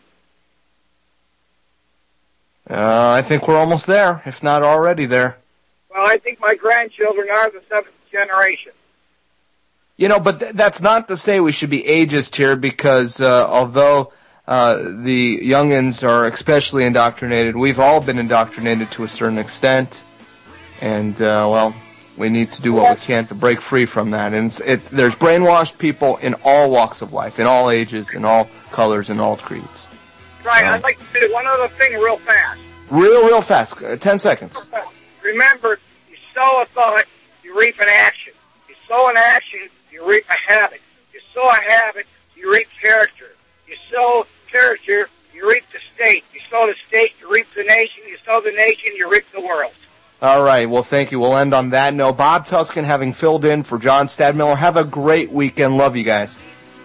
I think we're almost there, if not already there. Well, I think my grandchildren are the 7th generation. But that's not to say we should be ageist here, because although the youngins are especially indoctrinated, we've all been indoctrinated to a certain extent, and we need to do what we can to break free from that. And there's brainwashed people in all walks of life, in all ages, in all colors, in all creeds. Right, I'd like to say one other thing real fast. Real fast. 10 seconds. Remember, you sow a thought, you reap an action. You sow an action, you reap a habit. You sow a habit, you reap character. You sow character, you reap the state. You sow the state, you reap the nation. You sow the nation, you reap the world. All right. Well, thank you. We'll end on that note. Bob Tuskin having filled in for John Stadmiller. Have a great weekend. Love you guys.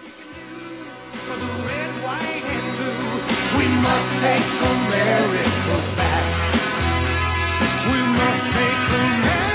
We must take America back. We must take America.